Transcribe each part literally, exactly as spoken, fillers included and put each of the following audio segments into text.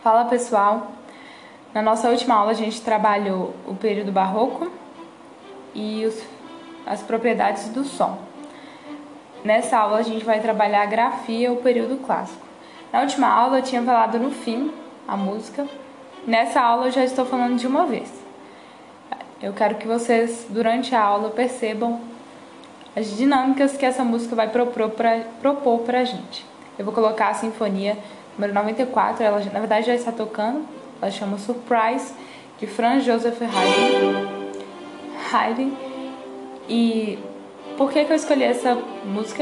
Fala pessoal, na nossa última aula a gente trabalhou o período barroco e os, as propriedades do som. Nessa aula a gente vai trabalhar a grafia, o período clássico. Na última aula eu tinha falado no fim a música, nessa aula eu já estou falando de uma vez. Eu quero que vocês durante a aula percebam as dinâmicas que essa música vai propor pra, propor pra gente. Eu vou colocar a sinfonia número noventa e quatro, ela na verdade já está tocando, ela chama Surprise, de Franz Joseph Haydn. Haydn. E por que que eu escolhi essa música?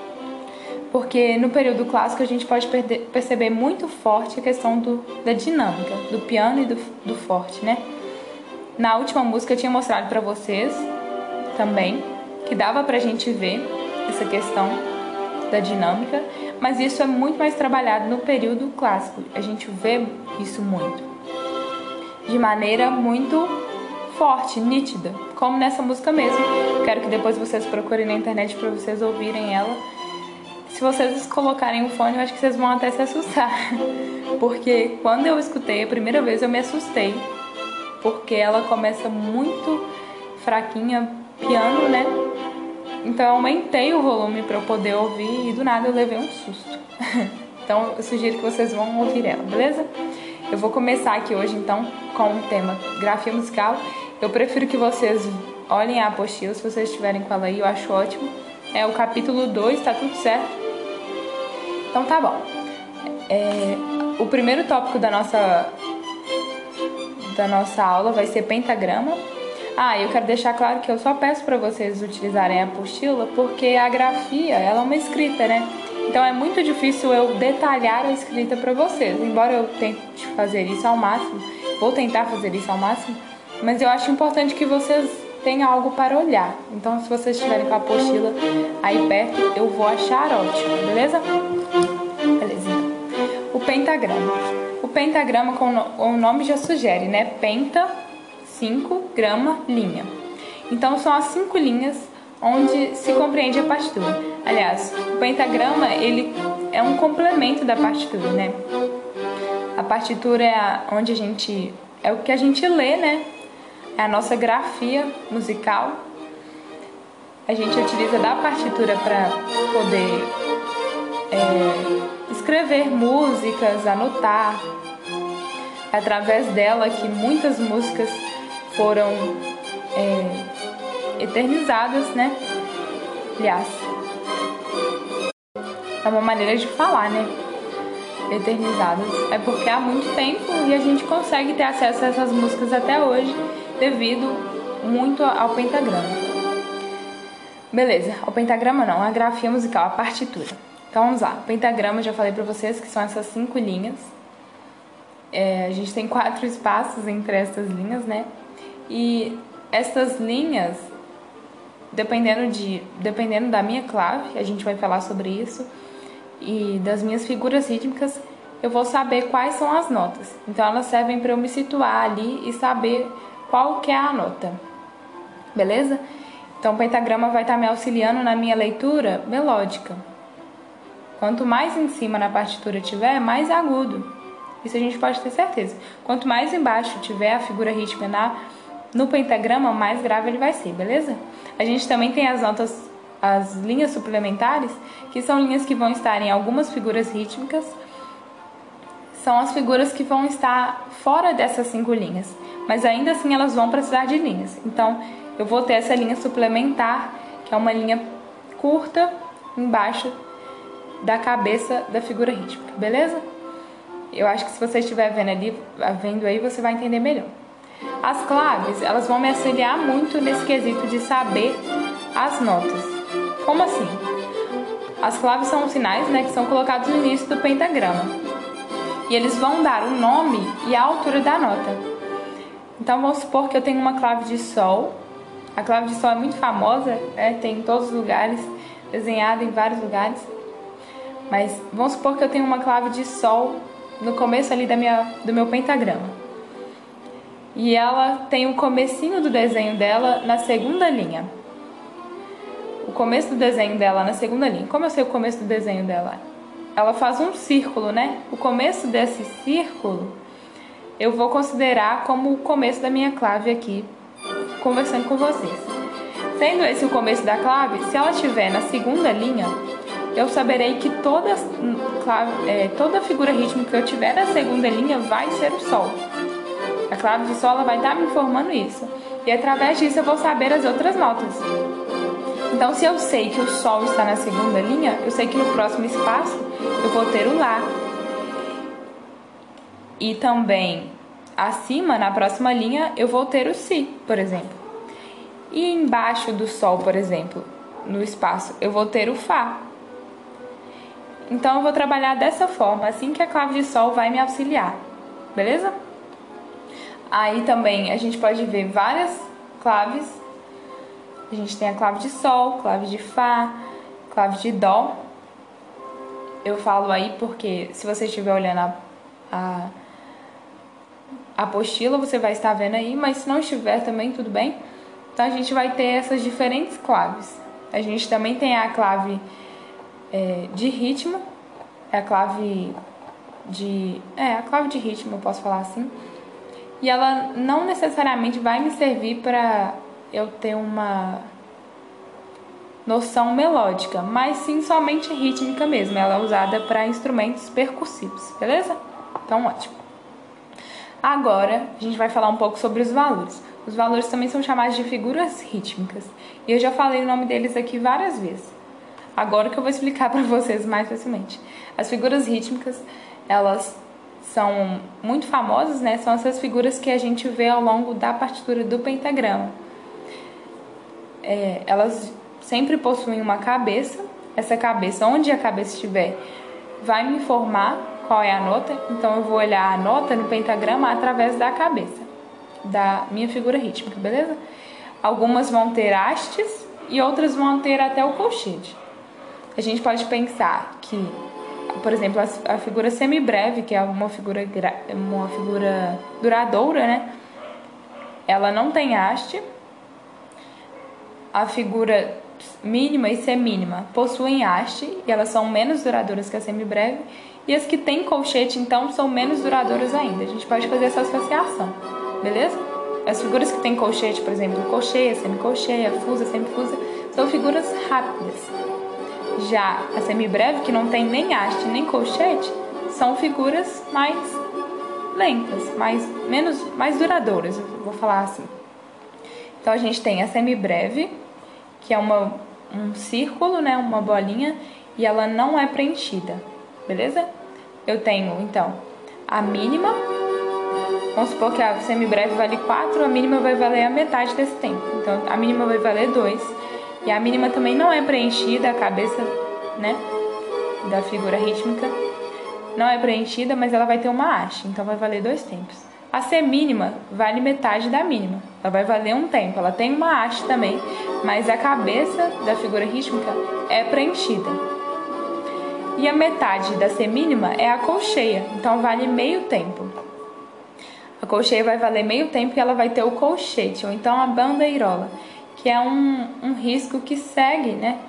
Porque no período clássico a gente pode perder, perceber muito forte a questão do, da dinâmica, do piano e do, do forte, né? Na última música eu tinha mostrado para vocês também que dava pra gente ver essa questão da dinâmica, mas isso é muito mais trabalhado no período clássico. A gente vê isso muito, de maneira muito forte, nítida, como nessa música mesmo. Quero que depois vocês procurem na internet para vocês ouvirem ela. Se vocês colocarem o fone, eu acho que vocês vão até se assustar, porque quando eu escutei a primeira vez eu me assustei, porque ela começa muito fraquinha, piano, né? Então eu aumentei o volume para eu poder ouvir e do nada eu levei um susto. Então eu sugiro que vocês vão ouvir ela, beleza? Eu vou começar aqui hoje então com o tema grafia musical. Eu prefiro que vocês olhem a apostila, se vocês estiverem com ela aí, eu acho ótimo. É o capítulo dois, tá tudo certo? Então tá bom. É, o primeiro tópico da nossa, da nossa aula vai ser pentagrama. Ah, eu quero deixar claro que eu só peço para vocês utilizarem a apostila porque a grafia, ela é uma escrita, né? Então é muito difícil eu detalhar a escrita para vocês. Embora eu tente fazer isso ao máximo, vou tentar fazer isso ao máximo, mas eu acho importante que vocês tenham algo para olhar. Então se vocês estiverem com a apostila aí perto, eu vou achar ótimo, beleza? Beleza, então. O pentagrama. O pentagrama, como o nome já sugere, né? Penta, cinco, grama, linha. Então são as cinco linhas onde se compreende a partitura. Aliás, o pentagrama ele é um complemento da partitura, né? A partitura é a, onde a gente é o que a gente lê, né? É a nossa grafia musical. A gente utiliza da partitura para poder é, escrever músicas, anotar. É através dela que muitas músicas foram é, eternizadas, né? Aliás, é uma maneira de falar, né? Eternizadas. É porque há muito tempo e a gente consegue ter acesso a essas músicas até hoje devido muito ao pentagrama. Beleza, o pentagrama não, a grafia musical, a partitura. Então vamos lá, o pentagrama eu já falei pra vocês que são essas cinco linhas. É, a gente tem quatro espaços entre essas linhas, né? E essas linhas, dependendo, de, dependendo da minha clave, a gente vai falar sobre isso, e das minhas figuras rítmicas, eu vou saber quais são as notas. Então elas servem para eu me situar ali e saber qual que é a nota. Beleza? Então o pentagrama vai estar me auxiliando na minha leitura melódica. Quanto mais em cima na partitura tiver, mais agudo. Isso a gente pode ter certeza. Quanto mais embaixo tiver a figura rítmica na, no pentagrama, mais grave ele vai ser, beleza? A gente também tem as notas, as linhas suplementares, que são linhas que vão estar em algumas figuras rítmicas. São as figuras que vão estar fora dessas cinco linhas, mas ainda assim elas vão precisar de linhas. Então eu vou ter essa linha suplementar, que é uma linha curta embaixo da cabeça da figura rítmica, beleza? Eu acho que se você estiver vendo ali, vendo aí, você vai entender melhor. As claves, elas vão me auxiliar muito nesse quesito de saber as notas. Como assim? As claves são os sinais, né, que são colocados no início do pentagrama. E eles vão dar o nome e a altura da nota. Então vamos supor que eu tenho uma clave de sol. A clave de sol é muito famosa, né, tem em todos os lugares, desenhada em vários lugares. Mas vamos supor que eu tenho uma clave de sol no começo ali da minha, do meu pentagrama. E ela tem o comecinho do desenho dela na segunda linha. O começo do desenho dela na segunda linha. Como eu sei o começo do desenho dela? ela faz um círculo, né? O começo desse círculo eu vou considerar como o começo da minha clave aqui, conversando com vocês. Sendo esse o começo da clave, se ela estiver na segunda linha, eu saberei que toda, clave, é, toda figura rítmica que eu tiver na segunda linha vai ser o Sol. A clave de Sol ela vai estar me informando isso. E através disso eu vou saber as outras notas. Então, se eu sei que o Sol está na segunda linha, eu sei que no próximo espaço eu vou ter o Lá. E também acima, na próxima linha, eu vou ter o Si, por exemplo. E embaixo do Sol, por exemplo, no espaço, eu vou ter o Fá. Então, eu vou trabalhar dessa forma, assim que a clave de Sol vai me auxiliar. Beleza? Aí também a gente pode ver várias claves. A gente tem a clave de Sol, clave de Fá, clave de Dó. Eu falo aí porque se você estiver olhando a, a, a apostila, você vai estar vendo aí, mas se não estiver também, tudo bem. Então a gente vai ter essas diferentes claves. A gente também tem a clave é, de ritmo, é a clave de... É, a clave de ritmo, eu posso falar assim. E ela não necessariamente vai me servir para eu ter uma noção melódica, mas sim somente rítmica mesmo. Ela é usada para instrumentos percussivos, beleza? Então, ótimo. Agora, a gente vai falar um pouco sobre os valores. Os valores também são chamados de figuras rítmicas. E eu já falei o nome deles aqui várias vezes. Agora que eu vou explicar para vocês mais facilmente. As figuras rítmicas, elas são muito famosas, né? São essas figuras que a gente vê ao longo da partitura do pentagrama. É, elas sempre possuem uma cabeça. Essa cabeça, onde a cabeça estiver, vai me informar qual é a nota. Então eu vou olhar a nota no pentagrama através da cabeça da minha figura rítmica, beleza? Algumas vão ter hastes e outras vão ter até o colchete. A gente pode pensar que, por exemplo, a figura semibreve, que é uma figura, uma figura duradoura, né? Ela não tem haste. A figura mínima e semínima possuem haste e elas são menos duradouras que a semibreve. E as que têm colchete, então, são menos duradouras ainda. A gente pode fazer essa associação, beleza? As figuras que têm colchete, por exemplo, colcheia, semicolcheia, fusa, semifusa, são figuras rápidas. Já a semibreve, que não tem nem haste nem colchete, são figuras mais lentas, mais, menos, mais duradouras, eu vou falar assim. Então a gente tem a semibreve, que é uma, um círculo, né, uma bolinha, e ela não é preenchida, beleza? Eu tenho, então, a mínima. Vamos supor que a semibreve vale quatro, a mínima vai valer a metade desse tempo. Então a mínima vai valer dois. E a mínima também não é preenchida, a cabeça, né, da figura rítmica não é preenchida, mas ela vai ter uma haste, então vai valer dois tempos. A semínima vale metade da mínima, ela vai valer um tempo, ela tem uma haste também, mas a cabeça da figura rítmica é preenchida. E a metade da semínima é a colcheia, então vale meio tempo. A colcheia vai valer meio tempo e ela vai ter o colchete, ou então a bandeirola, que é um, um risco que segue, né,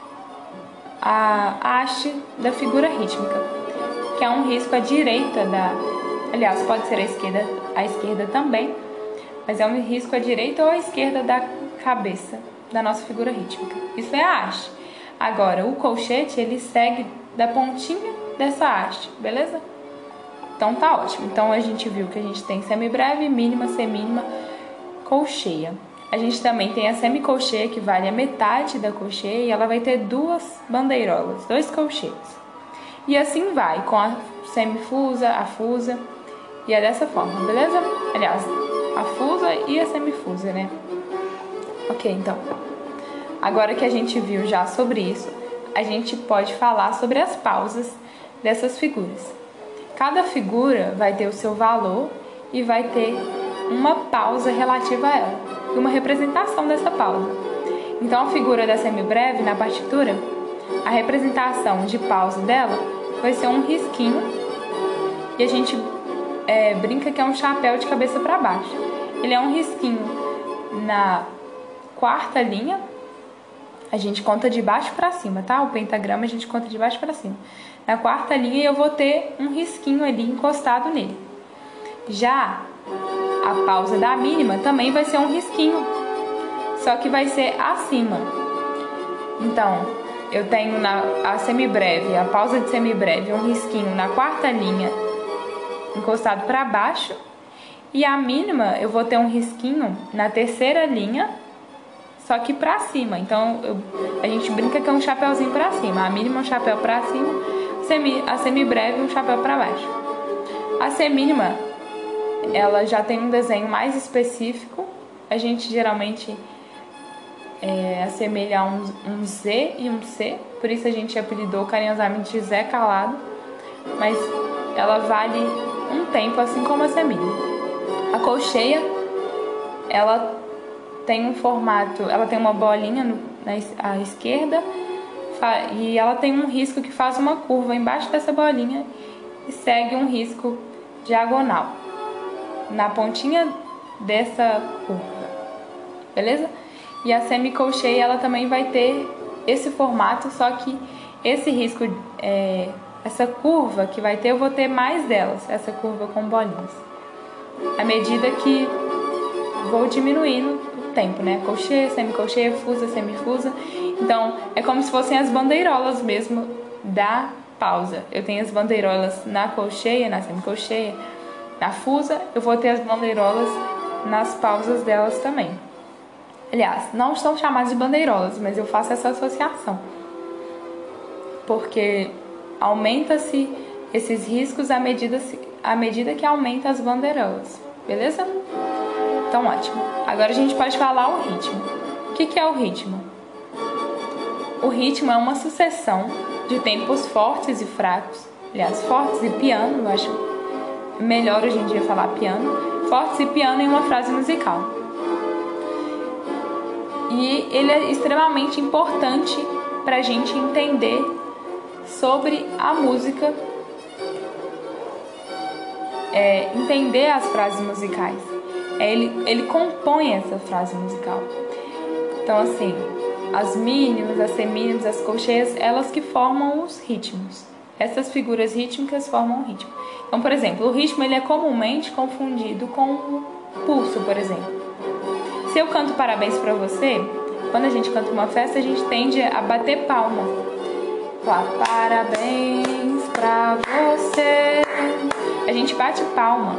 a haste da figura rítmica, que é um risco à direita da... Aliás, pode ser à esquerda, à esquerda também, mas é um risco à direita ou à esquerda da cabeça da nossa figura rítmica. Isso é a haste. Agora, o colchete, ele segue da pontinha dessa haste, beleza? Então tá ótimo. Então a gente viu que a gente tem semibreve, mínima, semínima, colcheia. A gente também tem a semicolcheia, que vale a metade da colcheia, e ela vai ter duas bandeirolas, dois colchetes. E assim vai, com a semifusa, a fusa, e é dessa forma, beleza? Aliás, a fusa e a semifusa, né? Ok, então. Agora que a gente viu já sobre isso, a gente pode falar sobre as pausas dessas figuras. Cada figura vai ter o seu valor e vai ter uma pausa relativa a ela, e uma representação dessa pausa. Então, a figura da semibreve, na partitura, a representação de pausa dela vai ser um risquinho, e a gente é, brinca que é um chapéu de cabeça para baixo. Ele é um risquinho na quarta linha, a gente conta de baixo para cima, tá? O pentagrama a gente conta de baixo para cima. na quarta linha e eu vou ter um risquinho ali encostado nele. Já a pausa da mínima também vai ser um risquinho, só que vai ser acima. Então, eu tenho na a semibreve, a pausa de semibreve, um risquinho na quarta linha encostado para baixo, e a mínima eu vou ter um risquinho na terceira linha, só que para cima. Então eu, a gente brinca que é um chapéuzinho para cima. A mínima é um chapéu para cima, semi, a semibreve um chapéu para baixo. A semínima, ela já tem um desenho mais específico. A gente geralmente é, assemelha a um, um Z e um C, por isso a gente apelidou carinhosamente de Zé Calado, mas ela vale um tempo, assim como a semínima. A colcheia, ela tem um formato, ela tem uma bolinha no, na à esquerda e ela tem um risco que faz uma curva embaixo dessa bolinha e segue um risco diagonal na pontinha dessa curva, beleza? E a semicolcheia, ela também vai ter esse formato, só que esse risco, é, essa curva que vai ter, eu vou ter mais delas, essa curva com bolinhas, à medida que vou diminuindo o tempo, né? Colcheia, semicolcheia, fusa, semifusa. Então, é como se fossem as bandeirolas mesmo da pausa. Eu tenho as bandeirolas na colcheia, na semicolcheia, na fusa, eu vou ter as bandeirolas nas pausas delas também. Aliás, não são chamadas de bandeirolas, mas eu faço essa associação, porque aumenta-se esses riscos à medida, à medida que aumenta as bandeirolas, beleza? Então, ótimo. Agora a gente pode falar o ritmo. O que, que é o ritmo? O ritmo é uma sucessão de tempos fortes e fracos. Aliás, fortes e piano, eu acho melhor hoje em dia falar piano. Fortes e piano em uma frase musical. E ele é extremamente importante para a gente entender sobre a música, é, entender as frases musicais. É, ele, ele compõe essa frase musical. Então, assim, as mínimas, as semínimas, as colcheias, elas que formam os ritmos. Essas figuras rítmicas formam o ritmo. Então, por exemplo, o ritmo ele é comumente confundido com o pulso, por exemplo. Se eu canto parabéns pra você, quando a gente canta uma festa, a gente tende a bater palma. Falar parabéns pra você. A gente bate palma.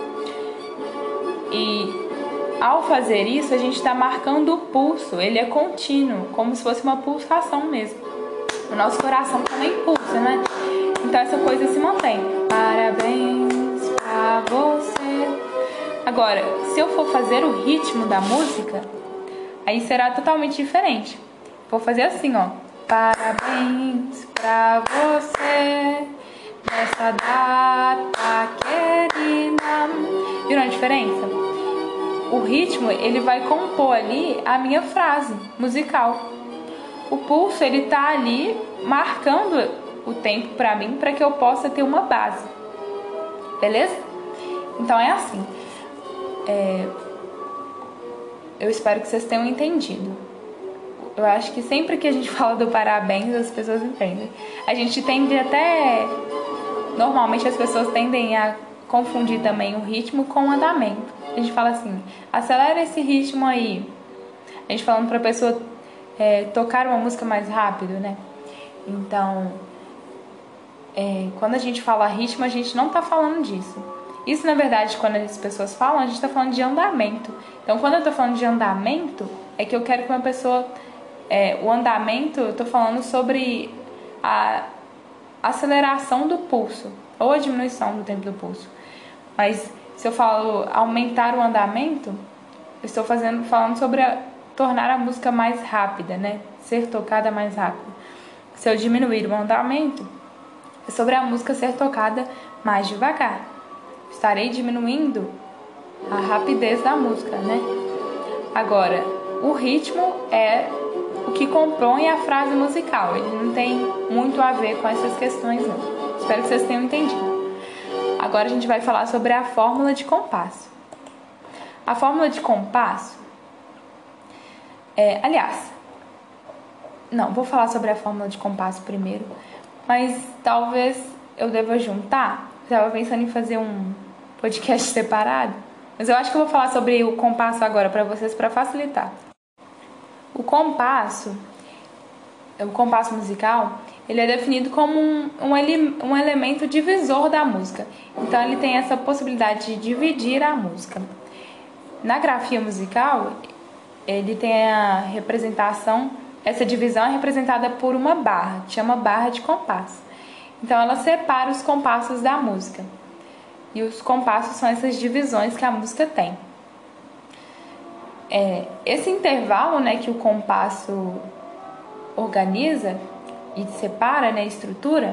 E ao fazer isso, a gente está marcando o pulso. Ele é contínuo, como se fosse uma pulsação mesmo. O nosso coração também pulsa, né? Então essa coisa se mantém. Parabéns pra você. Agora, se eu for fazer o ritmo da música, aí será totalmente diferente. Vou fazer assim, ó. Parabéns pra você nessa data querida. Viram a diferença? O ritmo, ele vai compor ali a minha frase musical. O pulso, ele tá ali marcando o tempo pra mim, para que eu possa ter uma base. Beleza? Então é assim. É... Eu espero que vocês tenham entendido. Eu acho que sempre que a gente fala do parabéns, as pessoas entendem. A gente tende até... Normalmente as pessoas tendem a confundir também o ritmo com o andamento. A gente fala assim, acelera esse ritmo aí. A gente falando pra pessoa é, tocar uma música mais rápido, né? Então, é, quando a gente fala ritmo, a gente não tá falando disso. Isso, na verdade, quando as pessoas falam, a gente tá falando de andamento. Então, quando eu tô falando de andamento, é que eu quero que uma pessoa... É, o andamento, eu tô falando sobre a aceleração do pulso, ou a diminuição do tempo do pulso. Mas... se eu falo aumentar o andamento, eu estou fazendo, falando sobre a, tornar a música mais rápida, né? Ser tocada mais rápido. Se eu diminuir o andamento, é sobre a música ser tocada mais devagar. Estarei diminuindo a rapidez da música, né? Agora, o ritmo é o que compõe a frase musical. Ele não tem muito a ver com essas questões, não. Espero que vocês tenham entendido. Agora a gente vai falar sobre a fórmula de compasso. A fórmula de compasso... É, aliás... Não, vou falar sobre a fórmula de compasso primeiro, mas talvez eu deva juntar. Eu tava pensando em fazer um podcast separado, mas eu acho que eu vou falar sobre o compasso agora para vocês, para facilitar. O compasso, o compasso musical, ele é definido como um, um, ele, um elemento divisor da música. Então ele tem essa possibilidade de dividir a música. Na grafia musical, ele tem a representação, essa divisão é representada por uma barra, que chama barra de compasso. Então ela separa os compassos da música. E os compassos são essas divisões que a música tem. É, esse intervalo, né, que o compasso organiza e separa, né, estrutura,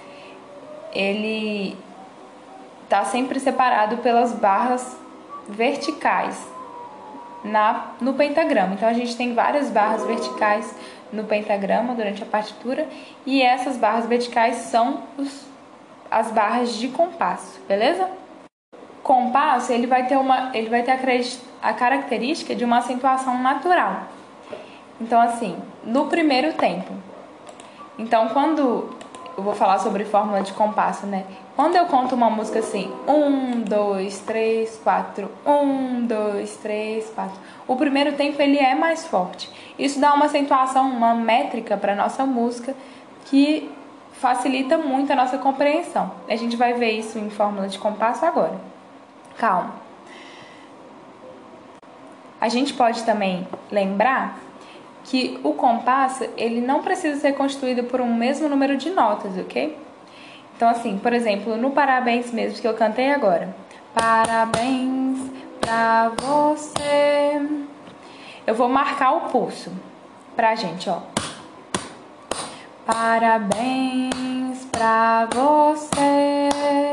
ele está sempre separado pelas barras verticais na, no pentagrama. Então a gente tem várias barras verticais no pentagrama durante a partitura, e essas barras verticais são os, as barras de compasso, beleza? O compasso ele vai ter, uma, ele vai ter a, a característica de uma acentuação natural. Então assim, no primeiro tempo. Então quando eu vou falar sobre fórmula de compasso, né? Quando eu conto uma música assim, um, dois, três, quatro, um, dois, três, quatro, o primeiro tempo ele é mais forte. Isso dá uma acentuação, uma métrica para a nossa música que facilita muito a nossa compreensão. A gente vai ver isso em fórmula de compasso agora. Calma. A gente pode também lembrar que o compasso ele não precisa ser constituído por um mesmo número de notas, ok? Então assim, por exemplo, no Parabéns mesmo que eu cantei agora, parabéns pra você, eu vou marcar o pulso pra gente, ó. Parabéns pra você.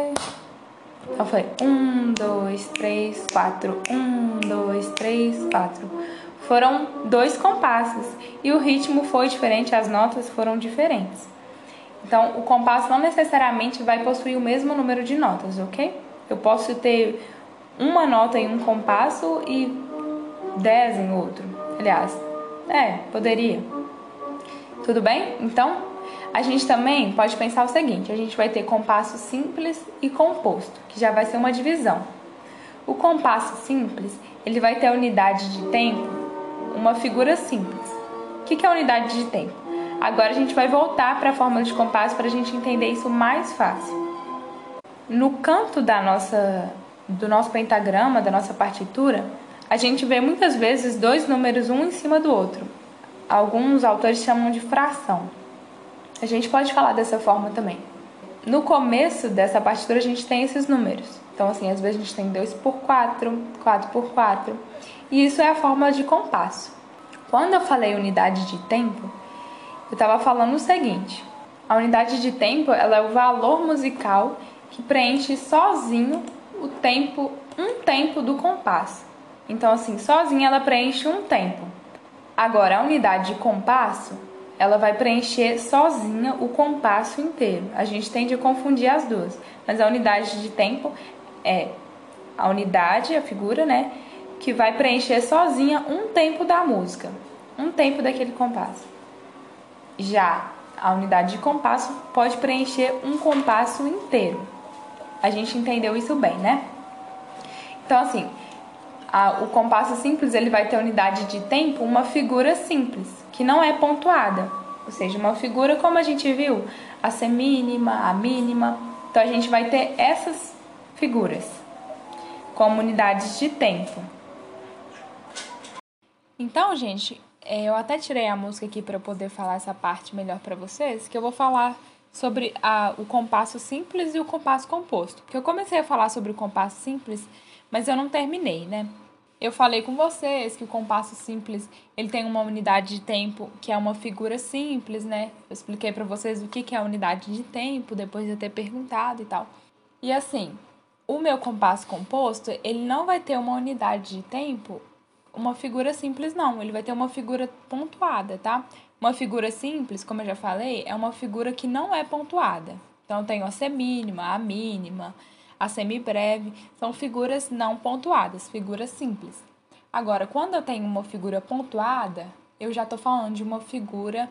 Então foi um, dois, três, quatro, um, dois, três, quatro. Foram dois compassos e o ritmo foi diferente, as notas foram diferentes. Então, o compasso não necessariamente vai possuir o mesmo número de notas, ok? Eu posso ter uma nota em um compasso e dez em outro. Aliás, é, poderia. Tudo bem? Então, a gente também pode pensar o seguinte, a gente vai ter compasso simples e composto, que já vai ser uma divisão. O compasso simples, ele vai ter a unidade de tempo, uma figura simples. O que é a unidade de tempo? Agora a gente vai voltar para a fórmula de compasso para a gente entender isso mais fácil. No canto da nossa, do nosso pentagrama, da nossa partitura, a gente vê muitas vezes dois números um em cima do outro. Alguns autores chamam de fração. A gente pode falar dessa forma também. No começo dessa partitura a gente tem esses números. Então assim, às vezes a gente tem dois por quatro, quatro por quatro. E isso é a fórmula de compasso. Quando eu falei unidade de tempo, eu estava falando o seguinte: a unidade de tempo ela é o valor musical que preenche sozinho o tempo, um tempo do compasso. Então, assim, sozinha ela preenche um tempo. Agora, a unidade de compasso, ela vai preencher sozinha o compasso inteiro. A gente tende a confundir as duas, mas a unidade de tempo é a unidade, a figura, né, que vai preencher sozinha um tempo da música, um tempo daquele compasso. Já a unidade de compasso pode preencher um compasso inteiro. A gente entendeu isso bem, né? Então, assim, a, o compasso simples ele vai ter unidade de tempo, uma figura simples, que não é pontuada. Ou seja, uma figura como a gente viu, a semínima, a mínima. Então, a gente vai ter essas figuras como unidades de tempo. Então, gente, eu até tirei a música aqui para poder falar essa parte melhor para vocês, que eu vou falar sobre a, o compasso simples e o compasso composto. Porque eu comecei a falar sobre o compasso simples, mas eu não terminei, né? Eu falei com vocês que o compasso simples ele tem uma unidade de tempo que é uma figura simples, né? Eu expliquei para vocês o que é a unidade de tempo, depois de eu ter perguntado e tal. E assim, o meu compasso composto, ele não vai ter uma unidade de tempo, uma figura simples não, ele vai ter uma figura pontuada, tá? Uma figura simples, como eu já falei, é uma figura que não é pontuada. Então, tem a semínima, a mínima, a semibreve, são figuras não pontuadas, figuras simples. Agora, quando eu tenho uma figura pontuada, eu já estou falando de uma figura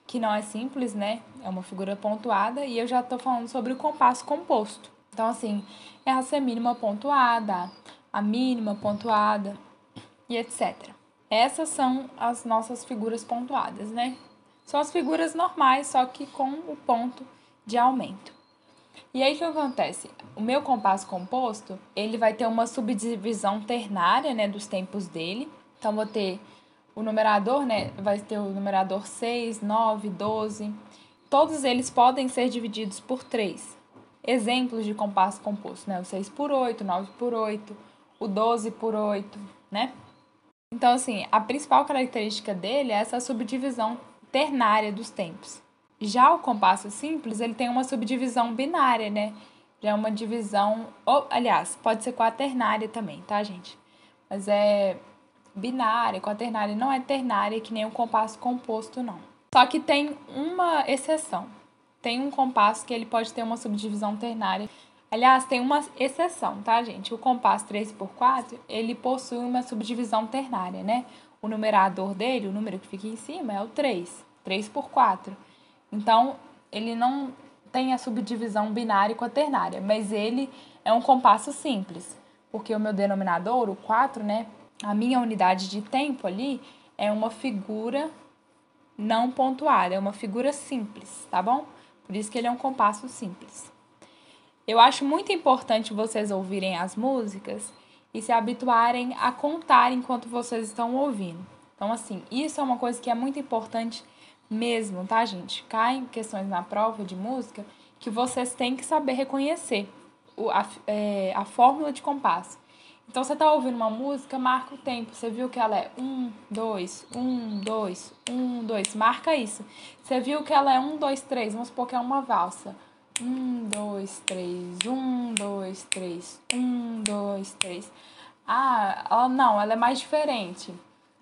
que não é simples, né? É uma figura pontuada, e eu já tô falando sobre o compasso composto. Então, assim, é a semínima pontuada, a mínima pontuada e etcétera. Essas são as nossas figuras pontuadas, né? São as figuras normais, só que com o ponto de aumento. E aí o que acontece? O meu compasso composto, ele vai ter uma subdivisão ternária, né, dos tempos dele. Então, vou ter o numerador, né, vai ter o numerador seis, nove, doze. Todos eles podem ser divididos por três. Exemplos de compasso composto, né? O seis por oito, o nove por oito, o doze por oito, né? Então, assim, a principal característica dele é essa subdivisão ternária dos tempos. Já o compasso simples, ele tem uma subdivisão binária, né? Já é uma divisão... Ou, aliás, pode ser quaternária também, tá, gente? Mas é binária, quaternária, não é ternária que nem o compasso composto, não. Só que tem uma exceção. Tem um compasso que ele pode ter uma subdivisão ternária. Aliás, tem uma exceção, tá, gente? O compasso três por quatro, ele possui uma subdivisão ternária, né? O numerador dele, o número que fica em cima, é o três. três por quatro. Então, ele não tem a subdivisão binária e quaternária, mas ele é um compasso simples, porque o meu denominador, o quatro, né? A minha unidade de tempo ali é uma figura não pontuada, é uma figura simples, tá bom? Por isso que ele é um compasso simples. Eu acho muito importante vocês ouvirem as músicas e se habituarem a contar enquanto vocês estão ouvindo. Então, assim, isso é uma coisa que é muito importante mesmo, tá, gente? Caem questões na prova de música que vocês têm que saber reconhecer o, a, é, a fórmula de compasso. Então, você tá ouvindo uma música, marca o tempo. Você viu que ela é um, dois, um, dois, um, dois. Marca isso. Você viu que ela é um, dois, três. Vamos supor que é uma valsa. Um, dois, três, um, dois, três, um, dois, três. Ah, ela não, ela é mais diferente.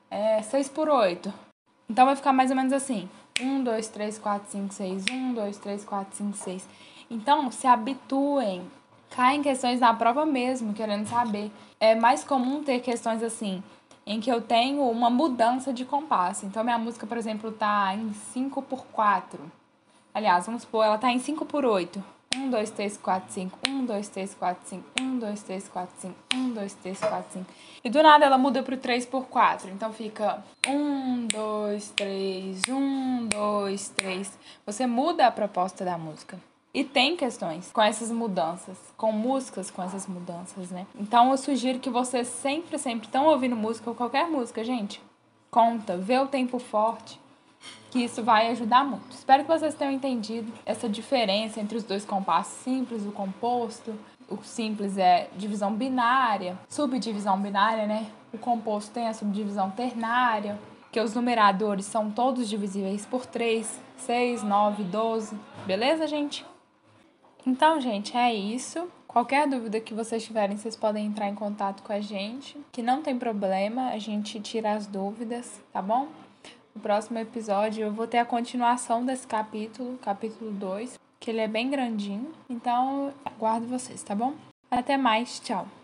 É seis por oito. Então vai ficar mais ou menos assim. Um, dois, três, quatro, cinco, seis. Um, dois, três, quatro, cinco, seis. Então, se habituem. Caem questões na prova mesmo, querendo saber. É mais comum ter questões assim, em que eu tenho uma mudança de compasso. Então, minha música, por exemplo, tá em cinco por quatro. Aliás, vamos supor, ela tá em cinco por oito. um, dois, três, quatro, cinco. um, dois, três, quatro, cinco. um, dois, três, quatro, cinco. um, dois, três, quatro, cinco. E do nada ela muda pro três por quatro. Então fica um, dois, três, um, dois, três. Você muda a proposta da música. E tem questões com essas mudanças, com músicas com essas mudanças, né? Então eu sugiro que vocês sempre, sempre estão ouvindo música, ou qualquer música, gente. Conta, vê o tempo forte, que isso vai ajudar muito. Espero que vocês tenham entendido essa diferença entre os dois compassos simples e o composto. O simples é divisão binária, subdivisão binária, né? O composto tem a subdivisão ternária, que os numeradores são todos divisíveis por três, seis, nove, doze. Beleza, gente? Então, gente, é isso. Qualquer dúvida que vocês tiverem, vocês podem entrar em contato com a gente, que não tem problema, a gente tira as dúvidas, tá bom? No próximo episódio eu vou ter a continuação desse capítulo, capítulo dois, que ele é bem grandinho. Então, aguardo vocês, tá bom? Até mais, tchau!